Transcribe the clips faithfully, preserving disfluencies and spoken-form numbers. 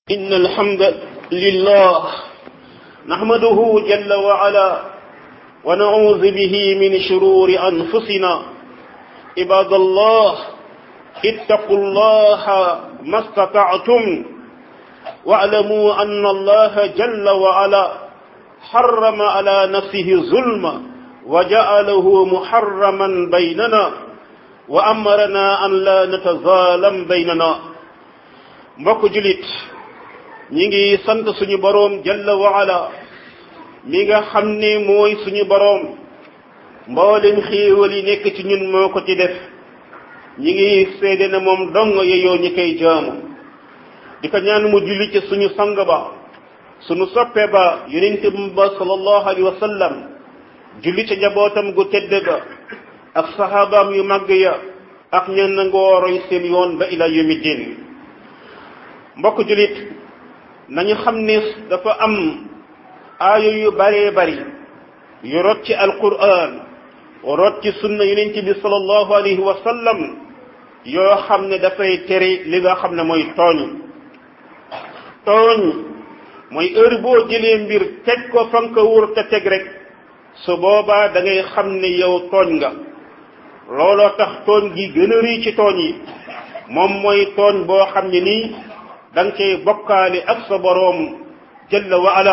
إن الحمد لله نحمده جل وعلا ونعوذ به من شرور أنفسنا عباد الله اتقوا الله ما استطعتم واعلموا أن الله جل وعلا حرم على نفسه الظلم وجعله محرما بيننا وأمرنا أن لا نتظالم بيننا mbokk julit ñi ngi sant suñu boroom jalla wa ala mi nga xam ne mooy suñu boroom mboolem xéewal yi nekk ci ñun moo ko ci def ñi ngi seede ne moom dong yeyoo ñi koy jaamu di ko ñaan mu julli ci suñu sang ba suñu soppe ba yonent ba sallallahu alayhi wa sallam julli ci njabootam gu tedd ga ak sahabaam yu màgg ya ak ñen nangoo roy seen yoon ba ila yawmi din mbokk julit nañu xam ne dafa am aaya yu bare bari yu rot ci alquran rot ci sunna yonent bi sallallahu alayhi wa sallam yoo xam ne dafay tere li nga xam ne mooy tooñ tooñ mooy heure boo jëlee mbir teg ko fa nga ko wóor te teg rek su boobaa da ngay xam ne yow tooñ nga looloo tax tooñ gi gën a rëy ci tooñ yi moom mooy tooñ boo xam ne nii da nga cay bokkaale ak sa boroom jalla wa ala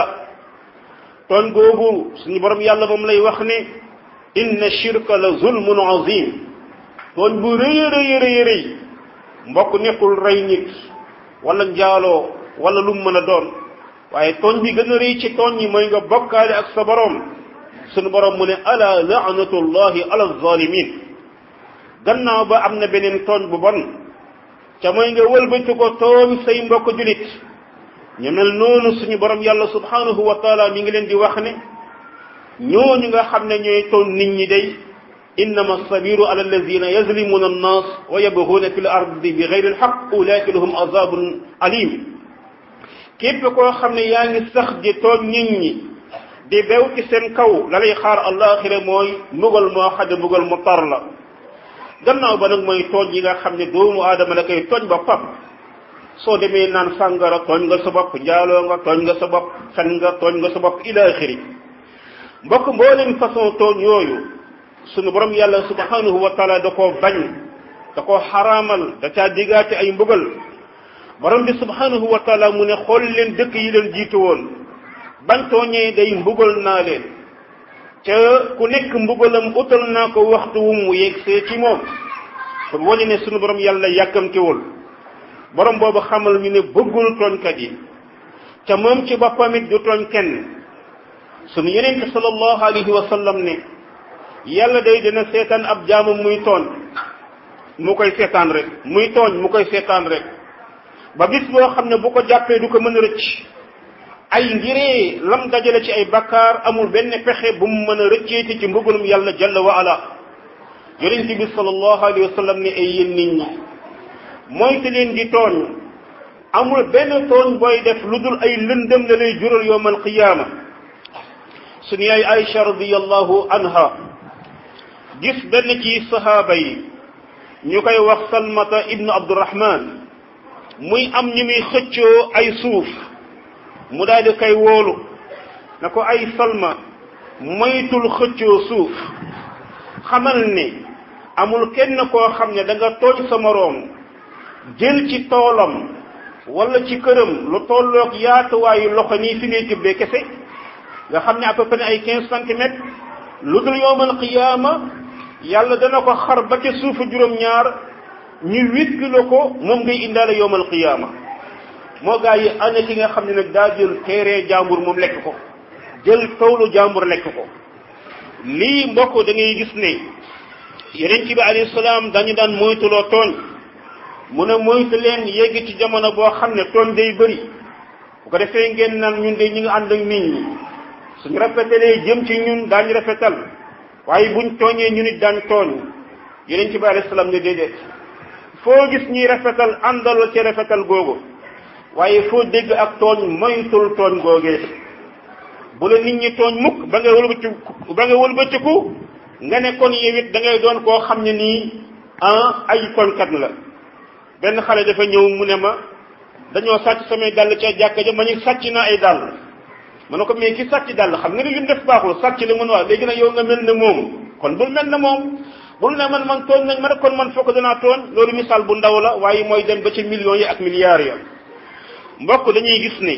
tooñ googu suñu boroom yàlla moom lay wax ne inna shirka la zulmun azim tooñ bu rëy rëy rëy rëy mbokk nekkul rey nit wala njaaloo wala lu mu mën a doon waaye tooñ bi gën a rëy ci tooñ yi mooy nga bokkaale ak sa boroom suñu boroom mu ne ala laanatullahi ala zalimin gannaaw ba am na beneen tooñ bu bon ca mooy nga wëlbati ko tooñ say mbokk julit ñu mel noonu suñu borom yàlla subhanahu wa taala mi ngi leen di wax ne ñooñu nga xam ne ñooy tooñ nit ñi day innama sabiru ala alladina yazlimuna annas wa yabghuna fi l ardi bi gayri alxaq ulaika lahum azabun alim képp koo xam ne yaa ngi sax di tooñ nit ñi di bew ci seen kaw la lay xaar alaxira mooy mbugal moo xam ne mbugal mu tar la gannaaw ba nag mooy tooñ yi nga xam ne doomu aadama la koy tooñ boppam soo demee naan sàngara tooñ nga sa bopp njaaloo nga tooñ nga sa bopp fen nga tooñ nga sa bopp ila axiri mbokk mboolem façon tooñ yooyu sunu borom yàlla subhanahu wa taala da koo bañ da koo xaraamal da caa diggaate ay mbugal borom bi subhanahu wa taala mu ne xool leen dëkk yi leen jiitu woon bañ tooñee day mbugal naa leen ca ku nekk mbugalam utal naa ko waxtu wu mu yegsee ci moom kon wane ne sunu borom yàlla yàkkamtiwul borom boobu xamal ñu ne bëggul tooñkat yi ca moom ci boppam it du tooñ kenn sunu yonent sallallahu alayhi wa sallam ne yàlla day dina seetaan ab jaamam muy tooñ mu koy seetaan rek muy tooñ mu koy seetaan rek ba bis boo xam ne bu ko jàppee du ko mën a rëcc ay ngiree lam dajale ci ay bakkaar amul benn pexe bu mu mën a rëcceeti ci mbugalum yàlla jalla wa ala yonent bi sallallahu alayhi wa sallam ne ay yéen nit ñi moytu leen di tooñ amul benn tooñ booy def lu dul ay lëndëm la lay jural yawmal qiyaama suñu yaay Aïcha radiyallahu anha gis benn ci sahaaba yi ñu koy wax Salmata ibnu Abdurrahman muy am ñu muy xëccoo ay suuf mu daal di koy woolu na ko ay Salma moytul xëccoo suuf xamal ne amul kenn koo xam ne da nga tooñ sa moroom jël ci toolam wala ci këram lu tolloog yaatuwaayu loxo nii fi ngay tibbee kese nga xam ne à peu près ay quinze centimètres lu dul yawmal qiyaama yàlla dana ko xar ba ca suufu juróom-ñaar ñu witkilo ko moom ngay indaale yawmal qiyaama moo gaa yi ana ki nga xam ne nag daa jël teeree jàmbur moom lekk ko jël toolu jàmbur lekk ko lii mbokk da ngay gis ne yonent bi alayhi salaam dañu daan moytuloo tooñ mu ne moytu leen yegg ci jamono boo xam ne tooñ day bëri bu ko defee ngeen naan ñun de ñu ngi ànd ak nit ñi suñu rafetalee jëm ci ñun daañu rafetal waaye buñ tooñee ñu nit daan tooñ yonent bi alayhi salaam ne déedéet foo gis ñuy rafetal àndal ci rafetal googu waaye foo dégg ak tooñ moytul tooñ googee bu la nit ñi tooñ mukk ba nga wëlbatiku ba nga wëlbatiku nga ne kon yow it da ngay doon koo xam ne nii ah ay tooñkat la benn xale dafa ñëw mu ne ma dañoo sàcc samay dàll ca jàkka ja ma ñu sàcc na ay dàll ma ne ko mais ki sàcc dàll xam nga ne li mu def baaxul sàcc la mën waa léegi nag yow nga mel ne moom kon bul mel ne moom bul ne man man tooñ nañ ma ne kon man fokk danaa tooñ loolu misaal bu ndaw la waaye mooy dem ba ci millions yi ak milliards ya mbokk dañuy gis ne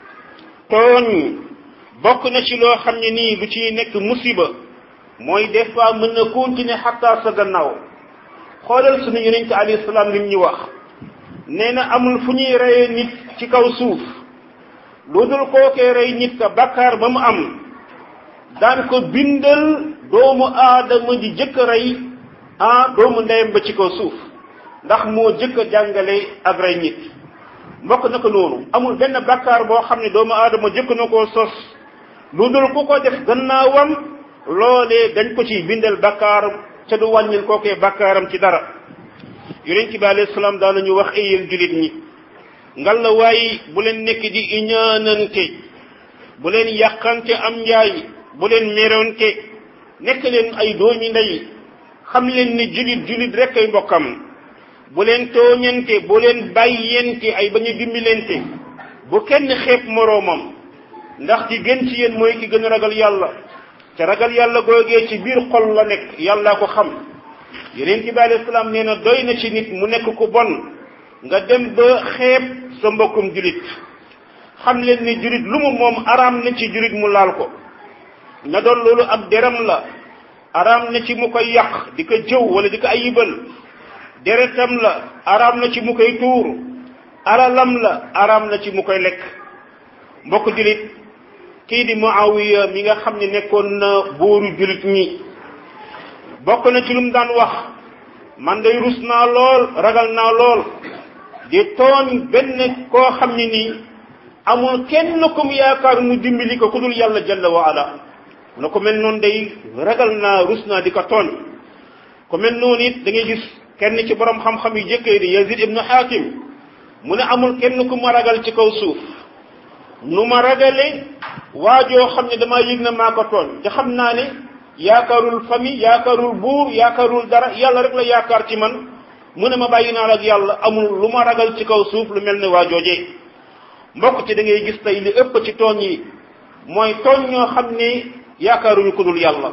tooñ bokk na ci loo xam ne nii lu ciy nekk musiba mooy des fois mën na continuer xataa sa gannaaw xoolal suñu yonent alayhi salaam lim ñu wax nee na amul fu ñuy reyee nit ci kaw suuf lu dul kookee rey nit ka bakkaar ba mu am daan ko bindal doomu aadama ji jëkk a rey ah doomu ndeyam ba ci kaw suuf ndax moo jëkk a jàngale ak rey nit mbokk naka noonu amul benn bakkaar boo xam ne doomu aadama jëkk na koo sos lu dul ku ko def gannaawam loolee dañ ko ciy bindal bakkaar ca du wàññil kookee bakkaaram ci dara yonent bi alayhi salaam daal nañu wax ay yéen julit ñi ngal la waaye bu leen nekk di iñaanante bu leen yàqante am njaay bu leen meronte nekk leen ay doomi ndey xam leen ni julit julit rek ay mbokkam bu leen tooñante bu leen bàyyente ay bañ a dimbilente bu kenn xeeb moroomam ndax ci gën ci yéen mooy ki gën a ragal yàlla te ragal yàlla googee ci biir xol la nekk yàllaa ko xam yonent bi alayhi salaam nee na doy na ci nit mu nekk ku bon nga dem ba xeeb sa mbokkum julit xam leen ni julit lu mu moom araam na ci julit mu laal ko na doon loolu ab deram la araam na ci mu koy yàq di ko jëw wala di ko ayibal deretam la araam na ci mu koy tuur alalam la araam na ci mu koy lekk mbokk julit kii di Muawiya mi nga xam ne nekkoon na buuru julit ñi bokk na ci lu mu daan wax man day rus naa lool ragal naa lool di tooñ benn koo xam ne nii amul kenn kum yaakaar mu dimbali ko ku dul yàlla jalla wa ala na ko mel noonu day ragal naa rus naa di ko tooñ ko mel noonu it da ngay gis kenn ci borom xam-xam yu jëkkee di Yazid ibnu Hakim mu ne amul kenn ku ma ragal ci kaw suuf nu ma ragale waajoo xam ne damaa yëg na maa ko tooñ te xam naa ne yaakaarul famille yaakaarul buur yaakaarul dara yàlla rek la yaakaar ci man mu ne ma bàyyi naa la ak yàlla amul lu ma ragal ci kaw suuf lu mel ne waajoojee mbokk ci da ngay gis tey li ëpp ci tooñ yi mooy tooñ ñoo xam ne yaakaaruñu ku dul yàlla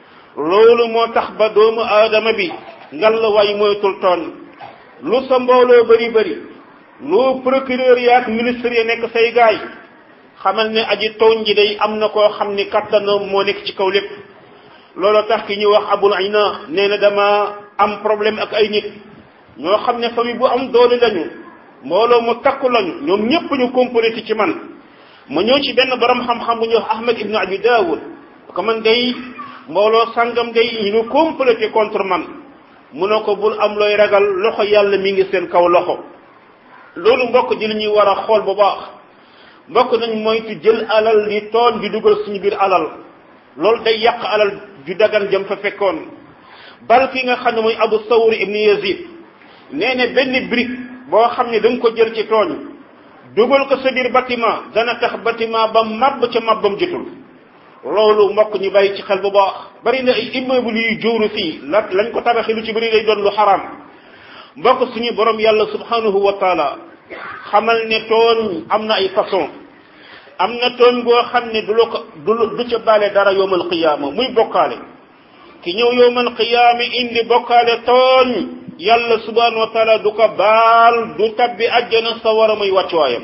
loolu moo tax ba doomu aadama bi ngal la way moytul tooñ lu sa mbooloo bëri bëri lu procureur yaak ministre ya nekk say gaay xamal ne aji tooñ ji day am na koo xam ni kattanam moo nekk ci kaw lépp loolu tax ki ñu wax abul ayna nee na dama am problème ak ay nit ñoo xam ne famille bu am doole lañu mbooloo mu takku lañu ñoom ñëpp ñu complété ci man ma ñëw ci benn borom xam-xam bu ñuy wax Ahmad ibn Abi Dawud ko man day mbooloo sangam day ñu ngi complété contre man mu ne ko bul am looy ragal loxo yàlla mi ngi seen kaw loxo loolu mbokk ji li ñuy war a xool bu baax mbokk nañ moytu jël alal di toon di dugal suñu biir alal loolu day yàq alal ju dagan jëm fa fekkoon bal ki nga xam ne mooy Abu Sawr ibn Yazid nee na benn brique boo xam ne da nga ko jël ci tooñ dugal ko sa biir bâtiment dana tax bâtiment ba mabb ca mabbam jotul loolu mbokk ñu bàyyi ci xel bu baax bari na ay immeuble yu jóoru fii la lañ ko tabaxee lu ci bëri lay doon lu xaraam mbokk suñu borom yàlla subhanahu wa taala xamal ne tooñ am na ay façon am na tooñ goo xam ne du la ko du du ca baale dara yowmal qiyaama muy bokkaale ki ñëw yowmal qiyaama indi bokkaale tooñ yàlla subhanahu wa taala du ko baal du tabbi àjjana sa war a muy wàccuwaayam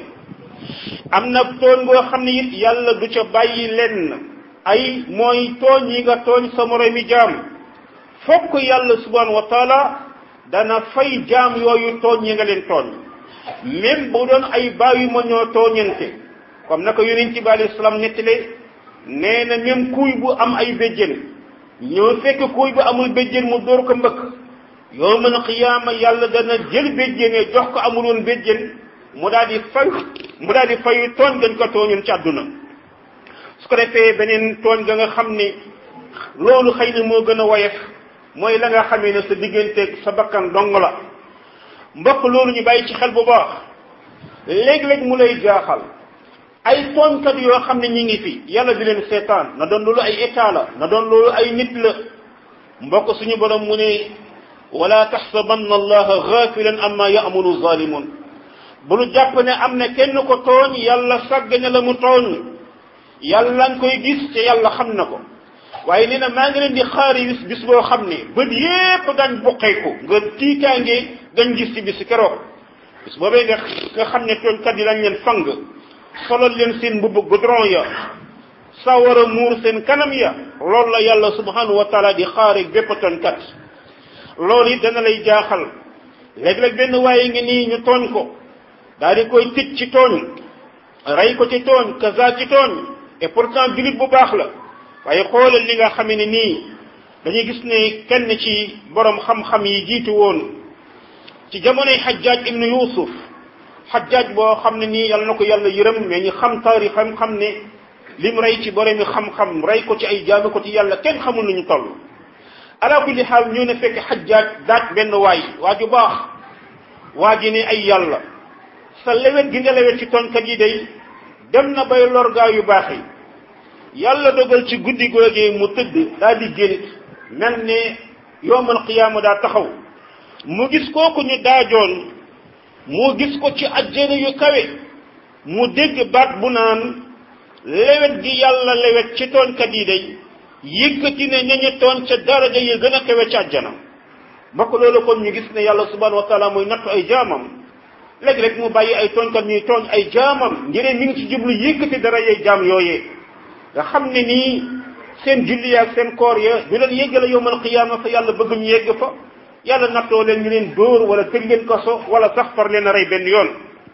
am na tooñ goo xam ne it yàlla du ca bàyyi lenn ay mooy tooñ yi nga tooñ sa moromi jaam fokk yàlla subhanahu wa taala dana fay jaam yooyu tooñ yi nga leen tooñ même bu doon ay bàyyi ma ñoo tooñante comme naka yonent bi alayhi salaam nettale nee na même kuy bu am ay béjjén ñoo fekk kuy bu amul béjjén mu dóor ko mbëkk yawmal qiyaama yàlla dana jël béjjéne jox ko amul woon béjjén mu daal di fay mu daal di fayu tooñ gañ ko tooñoon ci àdduna su ko defee beneen tooñ ga nga xam ne loolu xëy na moo gën a woyof mooy la nga xamee ne sa digganteeg sa bakkan dong la mbokk loolu ñu bàyyi ci xel bu baax léeg-léeg mu lay jaaxal ay tooñkat yoo xam ne ñi ngi fi yàlla di leen seetaan na doon loolu ay état la na doon loolu ay nit la mbokk suñu borom mu ne wala taxsabanna allaha ghafilan amma ya'malu zalimun bu nu jàpp ne am na kenn ko tooñ yàlla sàgg na la mu tooñ yàlla nga koy gis te yàlla xam na ko waaye nee na maa ngi leen di xaari bis bis boo xam ne bët yépp dañ buqeeku nga tiitaange dañ gis ci bis keroog bis boobee nga nga xam ne tooñkat yi dañ leen fang solal leen seen mbubb goudron ya sawara muur seen kanam ya loolu la yàlla subhanahu wa taala di xaari bépp tooñkat loolu it dana lay jaaxal léeg-léeg benn waaye ngi nii ñu tooñ ko daal di koy tëj ci tooñ rey ko ci tooñ kaza ci tooñ et pourtant julit bu baax la waaye xoolal li nga xam ne nii dañuy gis ne kenn ci borom xam-xam yi jiitu woon ci jamonoy Hajjaj ibnu Yusuf Hajjaj boo xam ne nii yàlla na ko yàlla yërëm mais ñu xam taarixam xam ne lim rey ci boromi xam-xam rey ko ci ay jaamu ko ci yàlla kenn xamul nañu toll ala kulli xaal ñu ne fekk Hajjaj daaj benn waay waa ju baax waa ji ne ay yàlla sa lewet gi nga lewet ci tooñkat yi day dem na bay lor gaa yu baax yi yàlla dogal ci guddi googee mu tëdd daal di gént mel ne yowmal qiyaama daa taxaw mu gis kooku ñu daajoon mu gis ko ci ajjana yu kawe mu dégg baat bu naan lewet gi yàlla lewet ci tooñkat yi day yëkkati ne ñañu tooñ ca daraja yi gën a kawe ci ajjana mbokk loolu kon ñu gis ne yàlla subhanahu wa taala mooy nattu ay jaamam léeg-léeg mu bàyyi ay tooñkat ñuy tooñ ay jaamam ngir mi ngi ci jublu yëkkati dara yay jaam yooyee nga xam ne nii seen julli ak seen koor ya du leen yéggale yowmal qiyaama fa yàlla bëgg ñu yegg fa yàlla nattoo leen ñu leen dóor wala tëj leen kaso wala sax far leen a rey benn yoon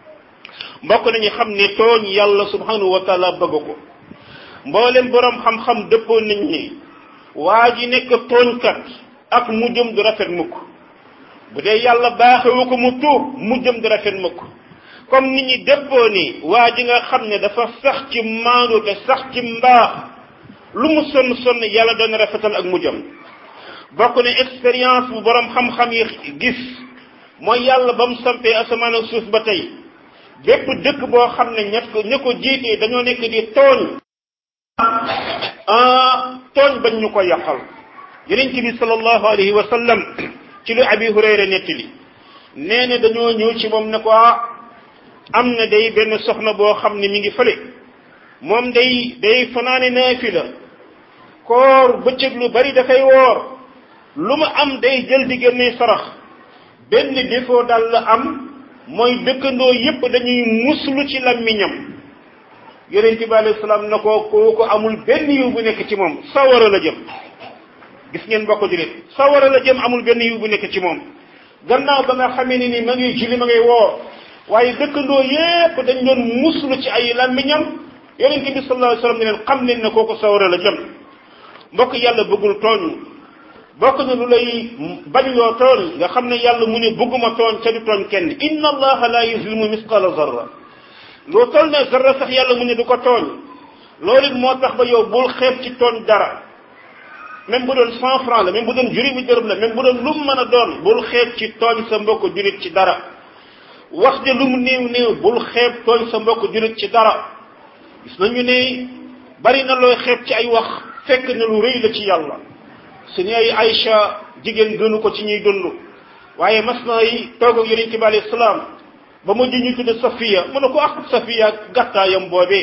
mbokk nañu xam ne tooñ yàlla subhanahu wa taala bëgg ko mboolem borom xam-xam dëppoo nañ ni waa ji nekk tooñkat ak mujjëm du rafet mukk bu dee yàlla baaxewu ko mu tuub mujjëm du rafet mukk comme nit ñi dëppoo ni waa ji nga xam ne dafa sax ci maandu te sax ci mbaax lu mu sonn sonn yàlla doon rafetal ak mujjam bokk ne expérience bu borom xam-xam yi gis mooy yàlla ba mu sampee asamaan ak suuf ba tey bépp dëkk boo xam ne ñett ko ña ko jiitee dañoo nekk di tooñ ah tooñ bañ ñu ko yàqal yonent bi sallallahu alayhi wa sallam ci lu abi hurayra nettali nee na dañoo ñëw ci moom ne ko am na day benn soxna boo xam ne mi ngi fële moom day day fanaane naafila koor bëccëg lu bari dafay woor lu mu am day jël di génne sarax benn défaut daal la am mooy dëkkandoo yépp dañuy muslu ci làmmiñam yonent bi alayhi salaam na ko kooku amul benn yiw bu nekk ci moom sawara la jëm gis ngeen mbokk julit sawara la jëm amul benn yiw bu nekk ci moom gannaaw ba nga xamee ni ni ma ngi julli ma ngay woor waaye dëkkandoo yépp dañ doon muslu ci ay làmmiñam yonent bi sallallahu alayhi wasallam ne leen xam leen ne kooku sawara la jëm mbokk yàlla bëggul tooñ bokk na lu lay bañ loo tooñ nga xam ne yàlla mu ne bëgguma tooñ ca du tooñ kenn inna allaha la yuzlimu misqala zarra loo toll ne zarra sax yàlla mu ne du ko tooñ loolu it moo tax ba yow bul xeeb ci tooñ dara même bu doon cent francs la même bu doon juróomi dërëm la même bu doon lu mu mën a doon bul xeeb ci tooñ sa mbokk julit ci dara wax de lu mu néew néew bul xeeb tooñ sa mbokk julit ci dara gis nañu ne bari na looy xeeb ci ay wax fekk na lu rëy la ci yàlla suñu ay Aïcha jigéen gënu ko ci ñuy dund waaye mas na yi toog ak yonent bi alayhi salaam ba mujj ñu tudd Safiya mu ne ko ak Safiya gàttaayam boobee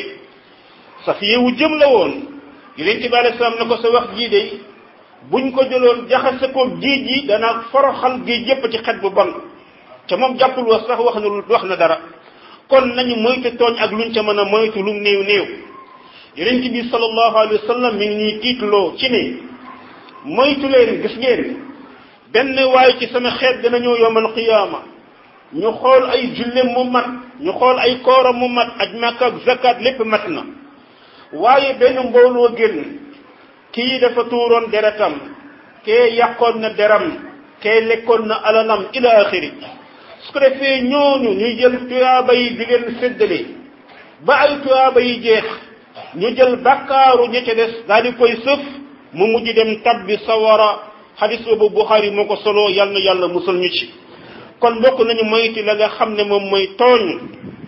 Safiya wu jëm la woon yonent bi alayhi salaam ne ko sa wax jii de buñ ko jëloon jaxase ko géej gi dana foroxal géej yépp ci xet bu bon te moom jàppul wax sax wax na wax na dara kon nañu moytu tooñ ak luñ ca mën a moytu lum néew néew yonent bi sallallahu alayhi wa sallam mi ngi ñuy tiitloo ci ne moytu leen gis ngeen benn waaye ci sama xeet dana ñëw yowmal qiyaama ñu xool ay jullem mu mat ñu xool ay kooram mu mat aj Makka ak zakat lépp mat na waaye benn mbooloo génn kii dafa tuuroon deretam kee yàqoon na deram kee lekkoon na alalam ila axiri su ko defee ñooñu ñuy jël tuyaaba yi di leen séddale ba ay tuyaaba yi jeex ñu jël bakkaaru ña ca des daal di koy sëf mu mujj dem tabbi sawara xadis boobu Buxaari moo ko solo yal na yàlla musal ñu ci kon bokk nañu moyti la nga xam ne moom mooy tooñ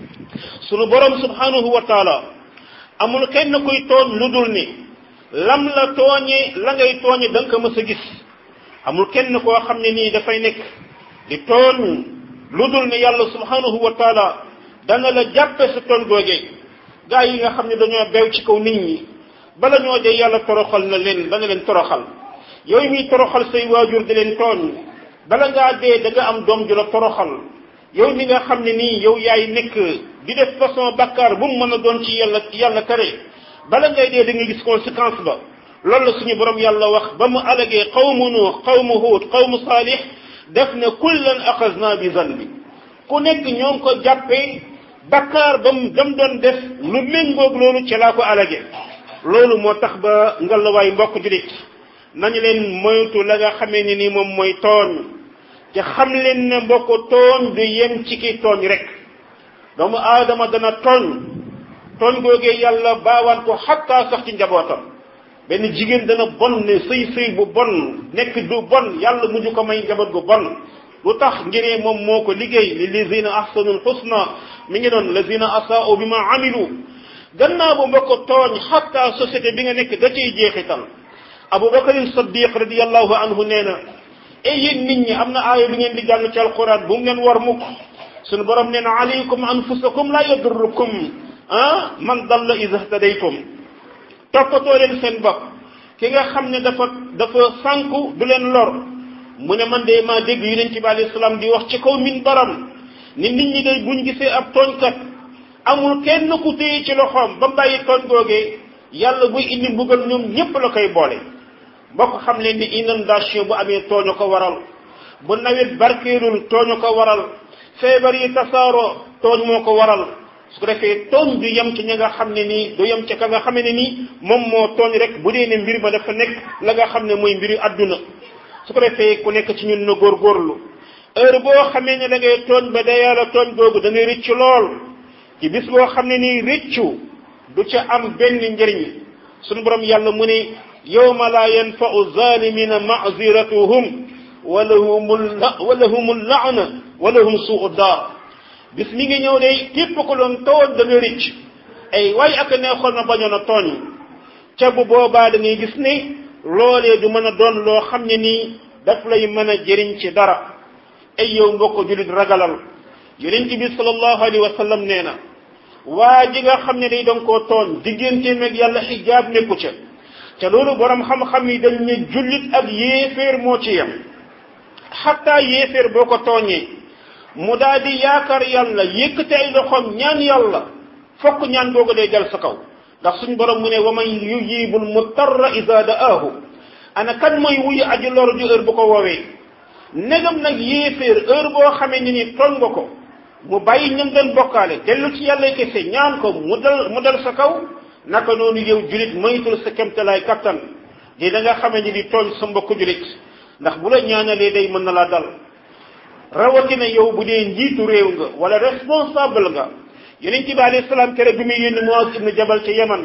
sunu borom subhanahu wa taala amul kenn kuy tooñ lu dul ni lam la tooñee la ngay tooñe da nga ko mës a gis amul kenn koo xam ne nii dafay nekk di tooñ lu dul ne yàlla subhanahu wa taala dana la jàppe sa tooñ googee gaa yi nga xam ne dañoo beew ci kaw nit ñi bala ñoo dee yàlla toroxal na leen dana leen toroxal yooyu muy toroxal say waajur di leen tooñ bala ngaa dee da nga am doom ju la toroxal yow mi nga xam ne nii yow yaay nekk di def façon bakkaar bu mu mën a doon ci yàlla yàlla tere bala ngay dee da nga gis conséquence ba loolu la suñu borom yàlla wax ba mu alagee qawmu nuux qawmu huud qawmu saalih def ne kullan axasna bi zanbi ku nekk ñoo ngi ko jàppee bakkaar ba mu dam doon def lu méngoog loolu ci laa ko alagee loolu moo tax ba ngalawaay mbokk julit nañu leen moytu la nga xamee ni ni moom mooy tooñ te xam leen ne mbokk tooñ du yem ci ki tooñ rek doomu aadama dana tooñ tooñ googee yàlla baawaan ko xattaa sax ci njabootam benn jigéen dana bon ne sëy sëy bu bon nekk du bon yàlla mujj ko may njaboot gu bon lu tax ngiree moom moo ko liggéey li lazina ahsanul husna mi ngi doon lazina asaa'u bi ma amilu gannaaw bu mbokk tooñ xattaa société bi nga nekk da ciy jeexital abubakarin saddiq radiallahu anhu nee na e yéen nit ñi am na aaya bi ngeen di jàng ci alquran bu mu leen war mukk suñu borom nee na alaykum anfusakum la yadurrukum ah man dalla iza htadaytum toppatoo leen seen bopp ki nga xam ne dafa dafa sànku du leen lor mu ne man de maa dégg yonent bi alayhi salaam di wax ci kaw min baram ni nit ñi day buñ gisee ab tooñkat amul kenn ku téye ci loxoom ba bàyyi tooñ googee yàlla buy indi mbugal ñoom ñépp la koy boole bokk xam leen ni inondation bu amee tooñu ko waral bu nawet barkeelul tooñu ko waral feebar yi tasaaroo tooñ moo ko waral su ko defee tooñ du yem ci ña nga xam ne nii du yem ci ka nga xam ne nii moom moo tooñ rek bu dee ne mbir ma dafa nekk la nga xam ne mooy mbiri àdduna su ko defee ku nekk ci ñun na góorgóorlu heure boo xamee ne da ngay tooñ ba day yàlla tooñ googu da ngay rëccu lool ci bis boo xam ne nii rëccu du ca am benn njëriñ suñu borom yàlla mu ne yawma la yanfa'u zalimina ma'ziratuhum wa lahumul wa lahumul la'na wa lahum su'ud dar bis mi ngi ñëw de képp ko doon tooñ da nga rëcc ay waay ak neexoon na bañoon a tooñ ca bu boobaa da ngay gis ne loolee du mën a doon loo xam ne nii daf lay mën a jëriñ ci dara ay yow mbokk julit ragalal yonent bi sallallahu alayhi wa sallam nee na waa ji nga xam ne day danga koo tooñ digganteem ak yàlla xijaab nekku ca te loolu borom xam-xam yi dañ ne jullit ak yéeféer moo ci yem xataa yéeféer boo ko tooñee mu daal di yaakaar yàlla yëkkate ay loxoom ñaan yàlla fokk ñaan googu day dal sa kaw ndax suñ borom mu ne wa man yujibul mutarra iza da'aahu ana kan mooy wuyu aji loru ji heure bu ko woowee negam nag yéeféer heure boo xamee ni ni tooñ nga ko mu bàyyi ñam doon bokkaale dellu ci yàlla kese ñaan ko mu dal mu dal sa kaw naka noonu yow julit moytul sa kemtalaay kattan di da nga xamee ni di tooñ sa mbokk julit ndax bu la ñaanalee day mën na laa dal rawatina yow bu dee njiitu réew nga wala responsable nga yonent bi alayhi salaam kere bi muy yónni Muaz ibn Jabal ci Yaman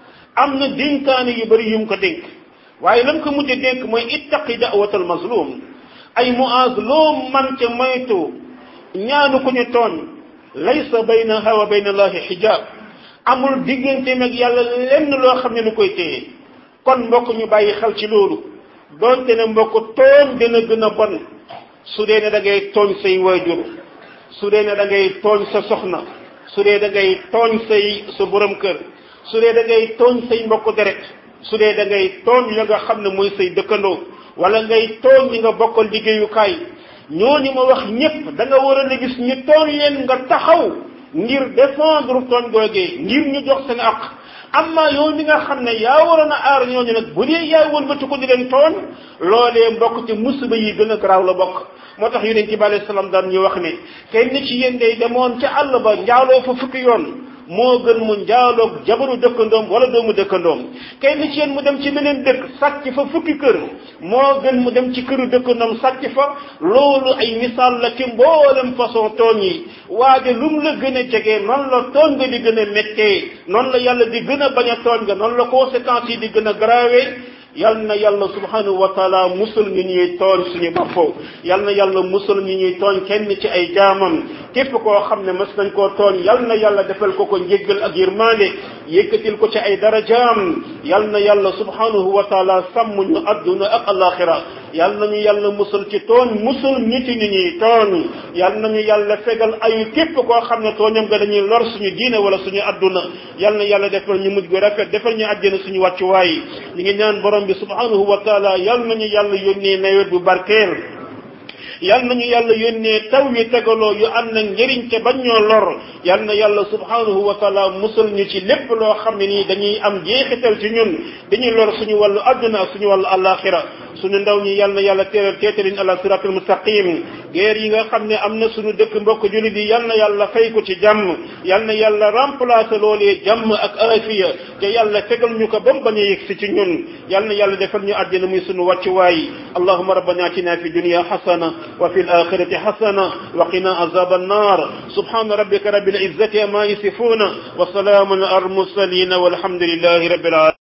am na dénkaane yu bëri yum ko dénk waaye lam ko mujj dénk mooy ittaqi da'watal mazlum ay Muaz loo man ca moytu ñaanu ko ñu tooñ laysa baynaha wa bayna allahi xijaab amul digganteem ak yàlla lenn loo xam ne lu koy téye kon mbokk ñu bàyyi xel ci loolu doonte ne mbokk tooñ dina gën a bon su dee ne da ngay tooñ say waajur su dee ne da ngay tooñ sa soxna su dee da ngay tooñ say sa borom kër su dee da ngay tooñ say mbokk deret su dee da ngay tooñ la nga xam ne mooy say dëkkandoo wala ngay tooñ ñi nga bokkal liggéeyukaay ñooñu ma wax ñëpp da nga war a gis ñu tooñ leen nga taxaw ngir défendre tooñ googee ngir ñu jox seen aq amma yow mi nga xam ne yaa waroon a aar ñooñu nag bu dee yaa wëlbati ko di leen tooñ loolee mbokk ci musiba yi gën a garaaw la bokk moo tax yonent bi alayhi salaam daan ñu wax ne kenn ci yéen day demoon ca àll ba njaaloo fa fukki yoon moo gën mu njaaloog jabaru dëkkandoom wala doomu dëkkandoom kenn ci yéen mu dem ci beneen dëkk sàcc fa fukki kër moo gën mu dem ci këru dëkkandoom sàcc fa loolu ay misaal la ci mboolem façon tooñ yi waaye lu mu la gën a jege noonu la tooñ nga di gën a méttee noonu la yàlla di gën a bañ a tooñ nga noonu la conséquences yi di gën a grave yal na yàlla subhanahu wa taala musul ñu ñuy tooñ suñu bopp yal na yàlla musul ñu ñuy tooñ kenn ci ay jaamam képp koo xam ne mas nañ koo tooñ yal na yàlla defal ko ko njéggal ak yërmande yëkkatil ko ci ay darajaam yal na yàlla subhanahu wa taala sàmm ñu adduna ak alaxira yal nañu yàlla musal ci tooñ musul nit ñi ñuy tooñ yal nañu yàlla fegal ayu képp koo xam ne tooñam nga dañuy lor suñu diine wala suñu adduna yal na yàlla defal ñu mujj gu rafet defal ñu àjjana suñu wàccuwaay ñi ngi ñaan borom bi subhanahu wa taala yal nañu yàlla yónnee nawet bu barkeel yal nañu yàlla yónnee taw yu tegaloo yu am na njëriñ te bañ ñoo lor yal na yàlla subhanahu wa taala musal ñu ci lépp loo xam ne nii dañuy am jeexital ci ñun dañuy lor suñu wàllu adduna ak suñu wàllu alaxira suñu ndaw ñi yal na yàlla teeral teetalin ala siratul mustaqim guerre yi nga xam ne am na suñu dëkk mbokk jullit yi yal na yàlla fay ko ci jàmm yal na yàlla remplacer loolee jàmm ak aafiya te yàlla tegal ñu ko ba mu bañ a yegsi ci ñun yal na yàlla defal ñu àjjana muy suñu wàccuwaay allahumma rabbana atina fi dunya hasana wa fil akhirati hasana wa qina azaban nar subhana rabbika rabbil izzati ma yasifuna wa salamun al mursalin walhamdulillahi rabbil alamin